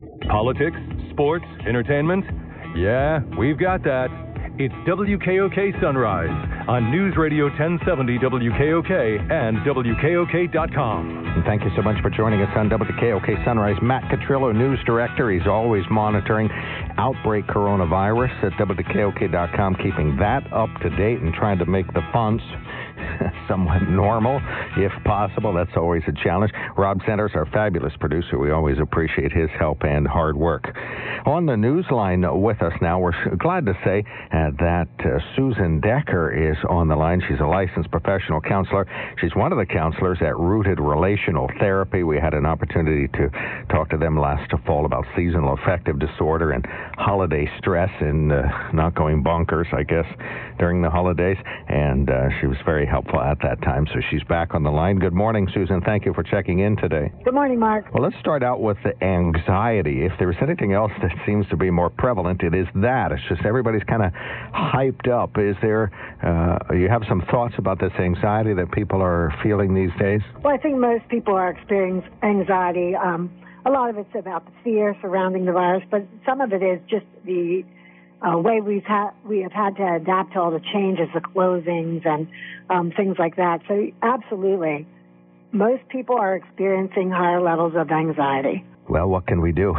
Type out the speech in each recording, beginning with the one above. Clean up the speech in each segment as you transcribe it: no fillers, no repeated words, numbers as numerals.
Politics, sports, entertainment? Yeah, we've got that. It's WKOK Sunrise on News Radio 1070 WKOK and WKOK.com. And thank you so much for joining us on WKOK Sunrise. Matt Catrillo, news director. He's always monitoring outbreak coronavirus at WKOK.com, keeping that up to date and trying to make the fonts somewhat normal, if possible. That's always a challenge. Rob Centers, our fabulous producer. We always appreciate his help and hard work. On the news line with us now, we're glad to say that Susan Decker is on the line. She's a licensed professional counselor. She's one of the counselors at Rooted Relational Therapy. We had an opportunity to talk to them last fall about seasonal affective disorder and holiday stress and not going bonkers, I guess, during the holidays. And she was very helpful at that time. So she's back on the line. Good morning, Susan. Thank you for checking in today. Good morning, Mark. Well, let's start out with the anxiety. If there's anything else that seems to be more prevalent, it is that. It's just everybody's kind of hyped up. Is there, you have some thoughts about this anxiety that people are feeling these days? Well, I think most people are experiencing anxiety. A lot of it's about the fear surrounding the virus, but some of it is just the way we have had to adapt to all the changes, the closings and things like that. So absolutely, most people are experiencing higher levels of anxiety. Well, what can we do?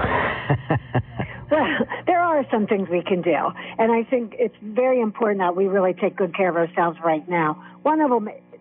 Well, there are some things we can do, and I think it's very important that we really take good care of ourselves right now. One of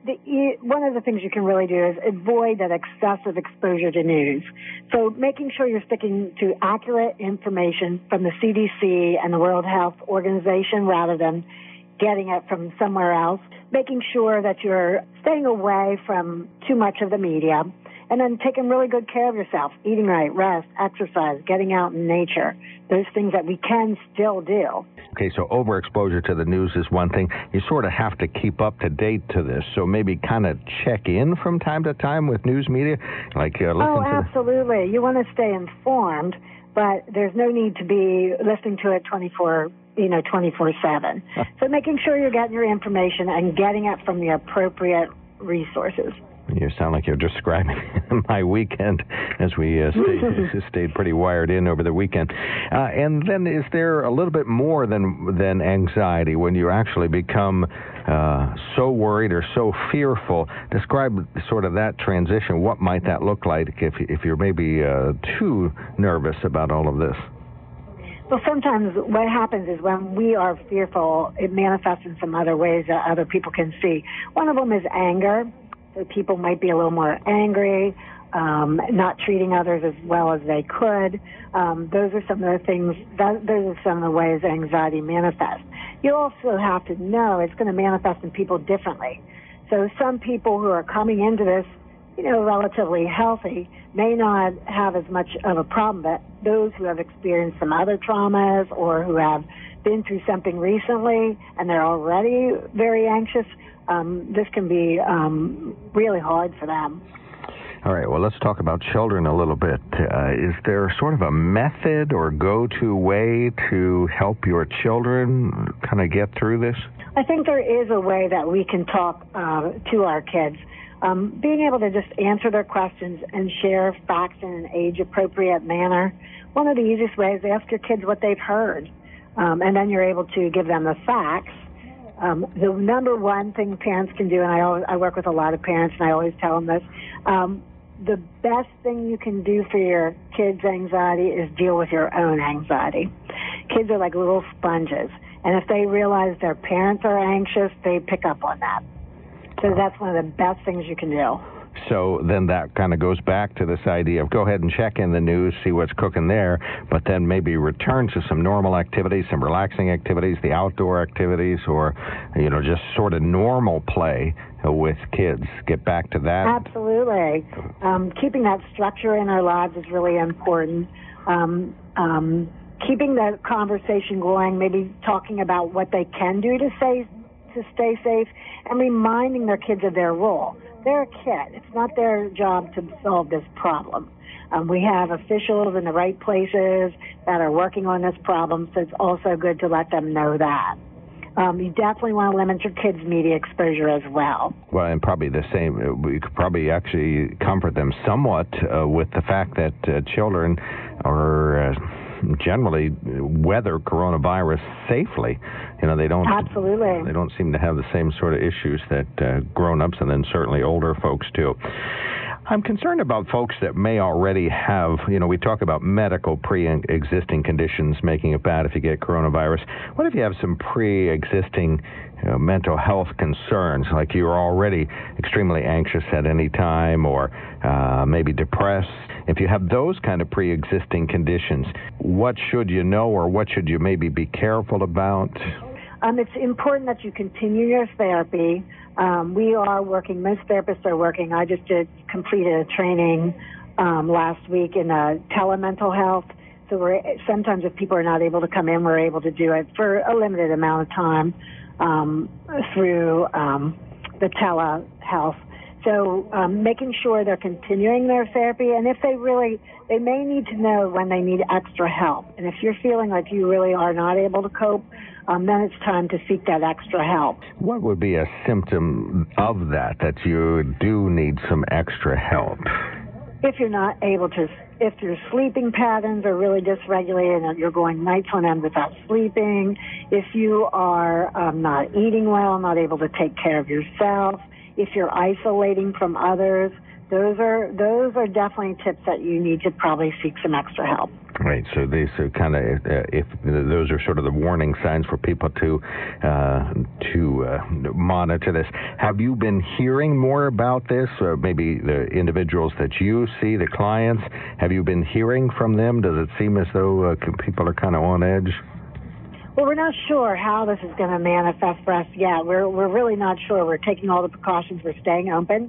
the things you can really do is avoid that excessive exposure to news. So making sure you're sticking to accurate information from the CDC and the World Health Organization rather than getting it from somewhere else. Making sure that you're staying away from too much of the media. And then taking really good care of yourself, eating right, rest, exercise, getting out in nature, those things that we can still do. Okay, so overexposure to the news is one thing. You sort of have to keep up to date to this, so maybe kind of check in from time to time with news media, like listen to absolutely. You want to stay informed, but there's no need to be listening to it 24/7. So making sure you're getting your information and getting it from the appropriate resources. You sound like you're describing my weekend as we stayed pretty wired in over the weekend. And then is there a little bit more than anxiety when you actually become so worried or so fearful? Describe sort of that transition. What might that look like if you're maybe too nervous about all of this? Well, sometimes what happens is when we are fearful, it manifests in some other ways that other people can see. One of them is anger. So people might be a little more angry, not treating others as well as they could. Those are some of the things, those are some of the ways anxiety manifests. You also have to know it's going to manifest in people differently. So some people who are coming into this, relatively healthy may not have as much of a problem, but those who have experienced some other traumas or who have been through something recently and they're already very anxious, this can be really hard for them. All right, well, let's talk about children a little bit. Is there sort of a method or go-to way to help your children kind of get through this? I think there is a way that we can talk to our kids. Being able to just answer their questions and share facts in an age-appropriate manner. One of the easiest ways is ask your kids what they've heard, and then you're able to give them the facts. The number one thing parents can do, and I work with a lot of parents, and I always tell them this, the best thing you can do for your kids' anxiety is deal with your own anxiety. Kids are like little sponges, and if they realize their parents are anxious, they pick up on that. So that's one of the best things you can do. So then that kind of goes back to this idea of go ahead and check in the news, see what's cooking there, but then maybe return to some normal activities, some relaxing activities, the outdoor activities, or, just sort of normal play with kids. Get back to that. Absolutely. Keeping that structure in our lives is really important. Keeping that conversation going, maybe talking about what they can do to stay safe, and reminding their kids of their role. They're a kid. It's not their job to solve this problem. We have officials in the right places that are working on this problem, so it's also good to let them know that. You definitely want to limit your kids' media exposure as well. Well, and probably the same, we could probably actually comfort them somewhat with the fact that children are generally weather coronavirus safely. They don't. Absolutely. They don't seem to have the same sort of issues that grown-ups and then certainly older folks do. I'm concerned about folks that may already have, we talk about medical pre-existing conditions making it bad if you get coronavirus. What if you have some pre-existing mental health concerns, like you're already extremely anxious at any time or maybe depressed? If you have those kind of pre-existing conditions, what should you know or what should you maybe be careful about? It's important that you continue your therapy. We are working, most therapists are working. I just completed a training last week in telemental health. So sometimes if people are not able to come in, we're able to do it for a limited amount of time through the telehealth. So making sure they're continuing their therapy, and if they may need to know when they need extra help. And if you're feeling like you really are not able to cope, then it's time to seek that extra help. What would be a symptom of that you do need some extra help? If you're not able to, if your sleeping patterns are really dysregulated and you're going nights on end without sleeping, if you are not eating well, not able to take care of yourself, if you're isolating from others, those are definitely tips that you need to probably seek some extra help. Right. So these are kind of, if those are sort of the warning signs for people to monitor this. Have you been hearing more about this, or maybe the individuals that you see, the clients? Have you been hearing from them? Does it seem as though people are kind of on edge? Well, we're not sure how this is going to manifest for us yet. We're really not sure. We're taking all the precautions. We're staying open.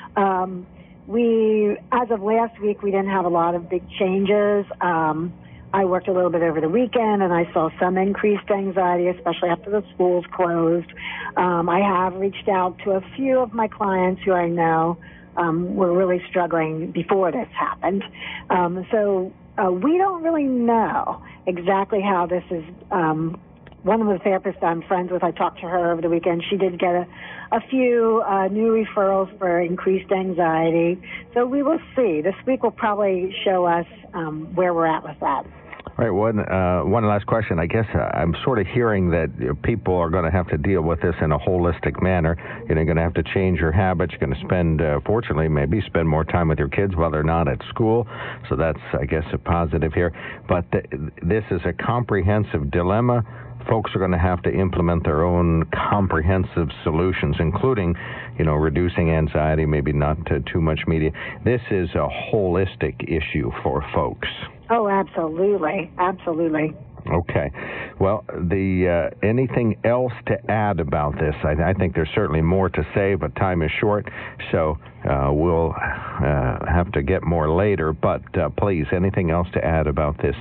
As of last week, we didn't have a lot of big changes. I worked a little bit over the weekend, and I saw some increased anxiety, especially after the schools closed. I have reached out to a few of my clients who I know were really struggling before this happened. So we don't really know exactly how this is. One of the therapists I'm friends with, I talked to her over the weekend. She did get a few new referrals for increased anxiety. So we will see. This week will probably show us where we're at with that. All right, one last question. I guess I'm sort of hearing that people are going to have to deal with this in a holistic manner. You're going to have to change your habits. You're going to spend, fortunately, maybe spend more time with your kids while they're not at school. So that's, I guess, a positive here. But this is a comprehensive dilemma. Folks are going to have to implement their own comprehensive solutions, including, reducing anxiety, maybe not too much media. This is a holistic issue for folks. Oh, absolutely. Absolutely. Okay. Well, anything else to add about this? I think there's certainly more to say, but time is short, so we'll have to get more later. But please, anything else to add about this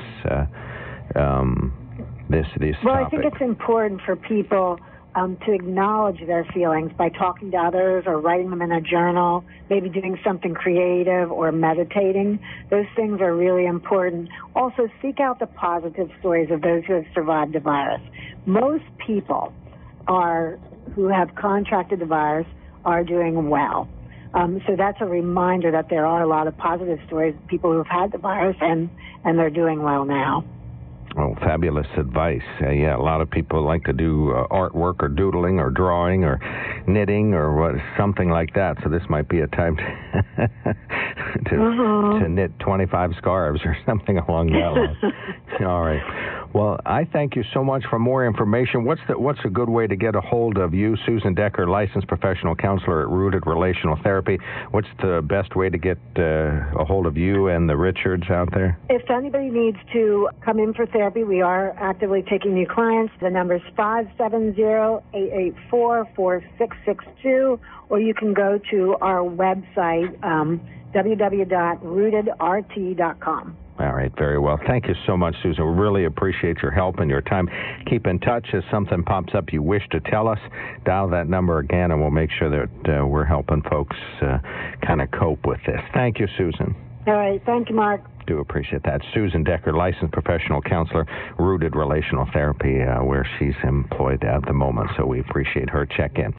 this Well, topic? I think it's important for people to acknowledge their feelings by talking to others or writing them in a journal, maybe doing something creative or meditating. Those things are really important. Also, seek out the positive stories of those who have survived the virus. Most people who have contracted the virus are doing well. So that's a reminder that there are a lot of positive stories of people who have had the virus and they're doing well now. Oh, fabulous advice. Yeah, a lot of people like to do artwork or doodling or drawing or knitting or something like that. So this might be a time to knit 25 scarves or something along that line. All right. Well, I thank you so much. For more information, what's a good way to get a hold of you, Susan Decker, licensed professional counselor at Rooted Relational Therapy? What's the best way to get a hold of you and the Richards out there? If anybody needs to come in for therapy, we are actively taking new clients. The number is 570-884-4662, or you can go to our website, www.rootedrt.com. All right, very well. Thank you so much, Susan. We really appreciate your help and your time. Keep in touch. If something pops up you wish to tell us, dial that number again, and we'll make sure that we're helping folks kind of cope with this. Thank you, Susan. All right. Thank you, Mark. Do appreciate that. Susan Decker, licensed professional counselor, Rooted Relational Therapy, where she's employed at the moment, so we appreciate her check-in.